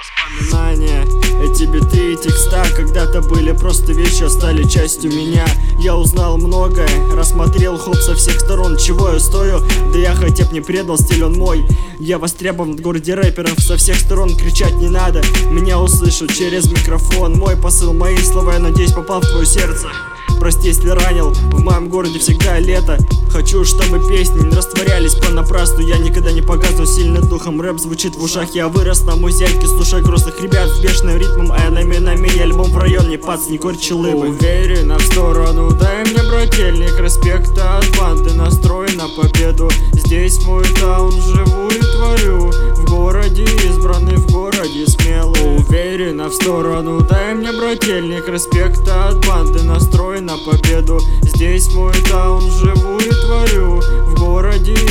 воспоминания. Эти биты и текста когда-то были просто вещью, стали частью меня. Я узнал многое, рассмотрел хоп со всех сторон. Чего я стою? Да я хотя б не предал, стиль он мой. Я востребован в городе рэперов, со всех сторон кричать не надо. Меня услышат через микрофон. Мой посыл, мои слова, я надеюсь, попал в твое сердце. Прости, если ранил, в моем городе всегда лето. Хочу, чтобы песни не растворялись понапрасну. Я никогда не погасну сильным духом. Рэп звучит в ушах, я вырос на музейке, слушая грустных ребят с бешеным ритмом. А я на мини-альбом в район, не пац, не корчи лыбы. Уверенно в сторону, дай мне, брательник, респекта от банды. Настрой на победу, здесь мой таун, живу и творю. В городе избранный, в городе смелый. Уверенно в сторону, дай мне, брательник, респекта от банды. Настрой на победу, здесь мой таун, живу и творю. В городе